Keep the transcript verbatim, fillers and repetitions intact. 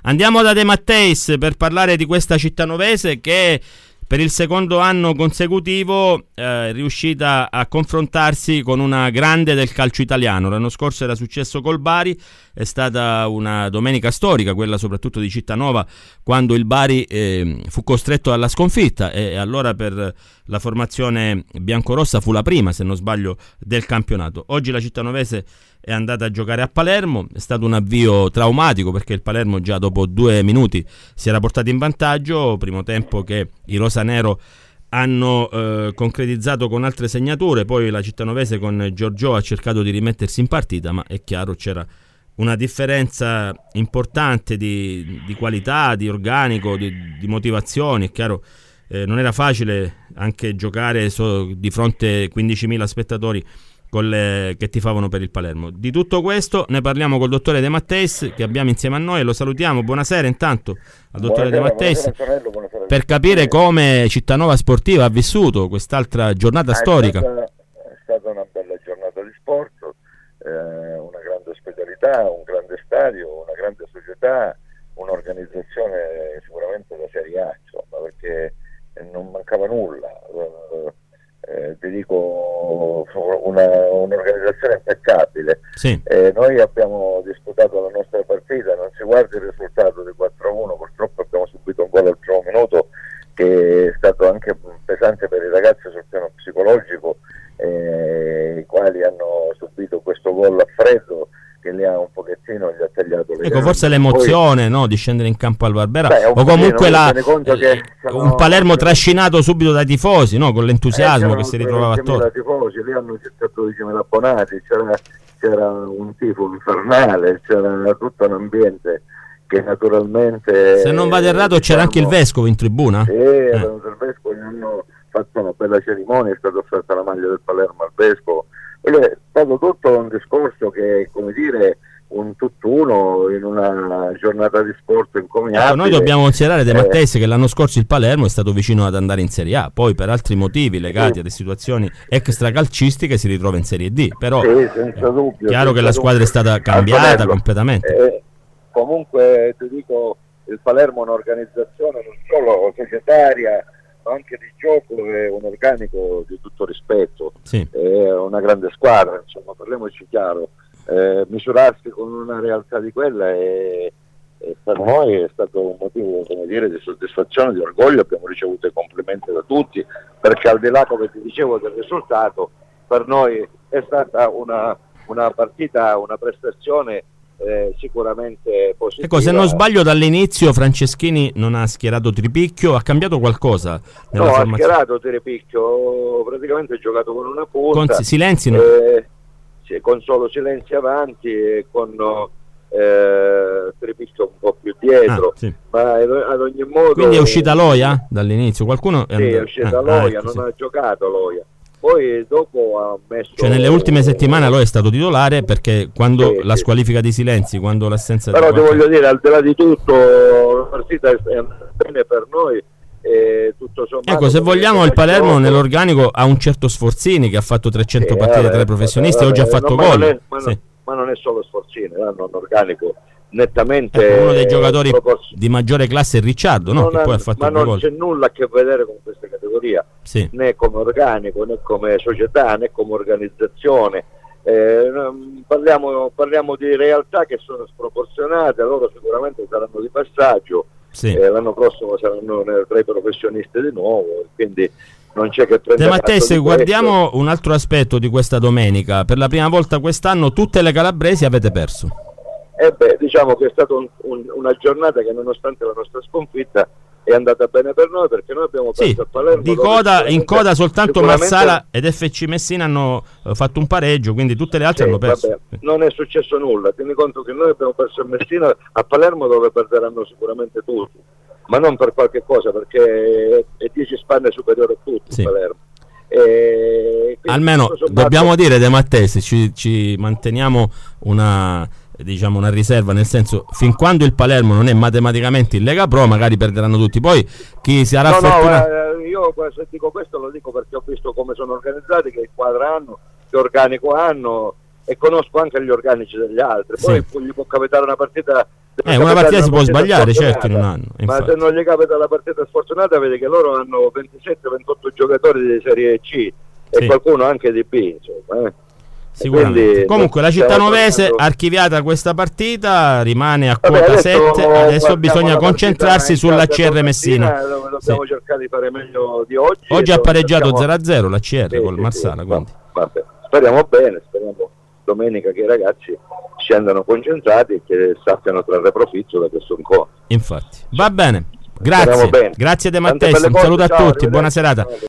Andiamo da De Matteis per parlare di questa cittanovese che per il secondo anno consecutivo eh, è riuscita a confrontarsi con una grande del calcio italiano. L'anno scorso era successo col Bari, è stata una domenica storica, quella soprattutto di Cittanova, quando il Bari eh, fu costretto alla sconfitta, e allora per la formazione biancorossa fu la prima, se non sbaglio, del campionato. Oggi la cittanovese è andata a giocare a Palermo, è stato un avvio traumatico perché il Palermo già dopo due minuti si era portato in vantaggio, primo tempo che i rosanero hanno eh, concretizzato con altre segnature, poi la cittanovese con Giorgio ha cercato di rimettersi in partita, ma è chiaro c'era una differenza importante di, di qualità, di organico, di, di motivazioni. È chiaro, eh, non era facile anche giocare so, di fronte a quindicimila spettatori con le, che tifavano per il Palermo. Di tutto questo ne parliamo col dottore De Matteis, che abbiamo insieme a noi, e lo salutiamo. Buonasera intanto al dottore De Matteis, buonasera, buonasera, buonasera, per capire come Cittanova Sportiva ha vissuto quest'altra giornata ah, storica. È stata, è stata una bella giornata di sport, eh, una grande ospitalità, un grande stadio, una grande società, un'organizzazione sicuramente da Serie A, insomma, perché non mancava nulla. Eh, ti dico una, un'organizzazione impeccabile. Sì. Eh, noi abbiamo disputato la nostra partita, non si guarda il risultato di quattro a uno, purtroppo abbiamo subito un gol al primo minuto che è stato anche pesante per i ragazzi sul piano psicologico, eh, i quali hanno subito questo gol a freddo che li ha un pochettino, gli ha tagliato le ecco gambe. Forse l'emozione Poi, no, di scendere in campo al Barbera, beh, o comunque la, eh, che sono, un Palermo trascinato subito dai tifosi, no, con l'entusiasmo eh, che si ritrovava attorno. Tifosi, lì hanno circato dodicimila abbonati, c'era, c'era un tifo infernale, c'era tutto un ambiente che naturalmente, se non vado errato, diciamo, c'era anche il vescovo in tribuna? Sì, eh. il vescovo, gli hanno fatto una bella cerimonia, è stata offerta la maglia del Palermo al vescovo. È stato tutto un discorso che, come dire, un tutt'uno in una giornata di sport incomiabile. Ecco, noi dobbiamo considerare, De Matteis, eh, che l'anno scorso il Palermo è stato vicino ad andare in Serie A, poi per altri motivi legati sì. a situazioni extracalcistiche si ritrova in Serie D, però sì, senza dubbio, chiaro senza che la squadra dubbio. è stata cambiata completamente. Eh, comunque ti dico, il Palermo è un'organizzazione non solo societaria, anche di gioco, è un organico di tutto rispetto, sì. È una grande squadra, insomma, parliamoci chiaro, eh, misurarsi con una realtà di quella è, è per noi è stato un motivo, come dire, di soddisfazione, di orgoglio. Abbiamo ricevuto i complimenti da tutti, perché al di là, come ti dicevo, del risultato, per noi è stata una, una partita, una prestazione Eh, sicuramente positiva. Ecco, se non sbaglio dall'inizio Franceschini non ha schierato Tripicchio, ha cambiato qualcosa nella no, formazione? ha schierato Tripicchio, praticamente ha giocato con una punta, con Silenzi no? eh, sì, con solo Silenzi avanti e con eh, Tripicchio un po' più dietro, ah, sì. ma ad ogni modo. Quindi è uscita Loia dall'inizio? Qualcuno è, sì, è uscita ah, Loia, ah, ecco, non sì. ha giocato Loia. Poi dopo ha messo, cioè nelle ultime settimane lui è stato titolare, perché quando sì, la sì. squalifica di Silenzi, quando l'assenza però di ti voglio dire, al di là di tutto, la partita è andata bene per noi e tutto sommato, ecco, se vogliamo il Palermo gioco, nell'organico ha un certo Sforzini che ha fatto trecento sì, partite tra i professionisti e oggi ha fatto no, gol, ma, ma, sì. ma non è solo Sforzini, hanno un organico nettamente, ecco, uno dei giocatori propors- di maggiore classe è Ricciardo, no? Che ha, poi ha fatto ma non gol. C'è nulla a che vedere con questa categoria, sì. né come organico, né come società, né come organizzazione. Eh, parliamo, parliamo di realtà che sono sproporzionate, loro sicuramente saranno di passaggio, sì. eh, l'anno prossimo saranno tra i professionisti di nuovo, quindi non c'è che prendere. De Matteis, guardiamo un altro aspetto di questa domenica. Per la prima volta quest'anno tutte le calabresi avete perso. Eh beh, diciamo che è stata un, un, una giornata che, nonostante la nostra sconfitta, è andata bene per noi, perché noi abbiamo perso sì, a Palermo. Di coda, in coda soltanto Marsala ed F C Messina hanno uh, fatto un pareggio, quindi tutte le altre sì, hanno perso. Vabbè, non è successo nulla, tieni conto che noi abbiamo perso a Messina, a Palermo dove perderanno sicuramente tutti, ma non per qualche cosa, perché è dieci spanne superiore a tutti, sì. Palermo. E almeno dobbiamo dire, De Matteis, ci, ci manteniamo una, diciamo, una riserva, nel senso, fin quando il Palermo non è matematicamente in Lega Pro magari perderanno tutti, poi chi sarà no, fortunato. No, io se dico questo lo dico perché ho visto come sono organizzati, che squadra hanno, che organico hanno, e conosco anche gli organici degli altri. Poi sì. gli può capitare una partita... Eh, una partita si può sbagliare, certo, in un anno. Ma se non gli capita la partita sfortunata, vedi che loro hanno ventisette ventotto giocatori di Serie C sì. e qualcuno anche di B, insomma. Eh. Sicuramente. Quindi, Comunque la Cittanovese tornando... archiviata questa partita, rimane a quota Vabbè, sette, adesso bisogna concentrarsi sulla C R Messina. Dove dobbiamo sì. cercare di fare meglio di oggi. Oggi ha pareggiato zero a zero la C R sì, col sì, Marsala. Sì. Quindi. Vabbè. Speriamo bene, speriamo domenica che i ragazzi scendano concentrati e che sappiano trarre profitto da questo incontro. Infatti. Va bene. Grazie. Grazie De Matteis. Un saluto a tutti, buona serata.